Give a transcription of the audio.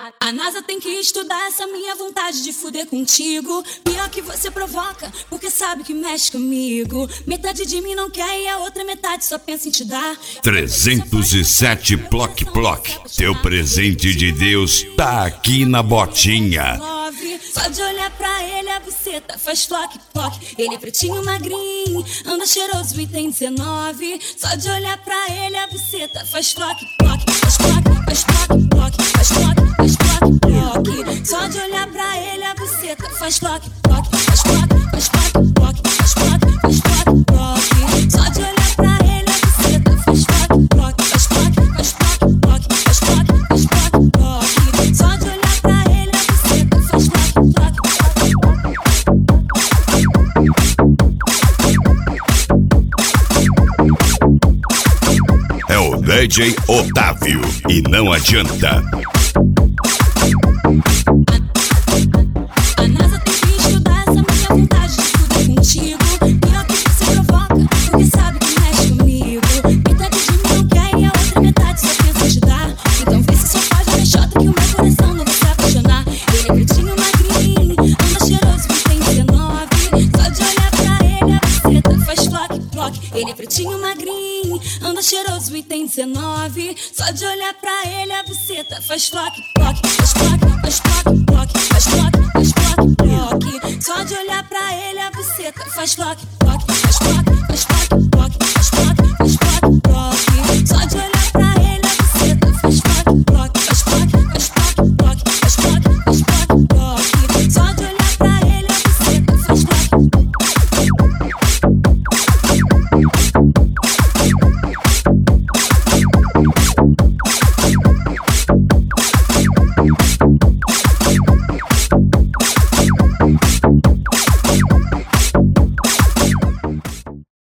A NASA tem que estudar essa minha vontade de fuder contigo. Pior que você provoca, porque sabe que mexe comigo. Metade de mim não quer e a outra metade só pensa em te dar. 307 Ploc Ploc. Teu presente de Deus tá aqui na botinha. Só de olhar pra ele a buceta faz ploc ploc. Ele é pretinho, magrinho, anda cheiroso e tem 19. Só de olhar pra ele a buceta faz ploc ploc. Faz ploc, faz ploc ploc. Faz ploc, faz ploc ploc. Só de olhar pra ele a buceta faz ploc ploc. Faz ploc, faz ploc ploc. Faz ploc, faz ploc ploc. Só de olhar pra ele a buceta faz ploc ploc. Faz ploc, faz ploc ploc. Faz ploc, faz ploc ploc. Só de olhar pra ele a buceta faz ploc ploc. É o DJ Otávio e não adianta. A NASA tem que estudar essa minha vontade de fuder contigo. Pior que você provoca, porque sabe que mexe comigo. Metade de mim não quer e a outra metade só pensa em te dar. Então vê se só faz uma xota que o meu coração não vai se apaixonar. Ele é pretinho, magrinho, anda cheiroso e tem 19. Só de olhar pra ele a buceta faz ploc ploc. Ele é pretinho, magrinho, anda cheiroso e tem 19. Só de olhar pra ele a buceta faz ploc ploc. Faz ploc, faz ploc ploc. Faz ploc, faz ploc ploc. Só de olhar pra ele a buceta faz ploc ploc. Faz ploc, faz ploc ploc. Faz ploc, faz ploc ploc. Só de olhar pra ele a buceta faz ploc ploc. Faz ploc, faz ploc ploc. Faz ploc, faz ploc ploc. Só de olhar pra ele a buceta faz ploc.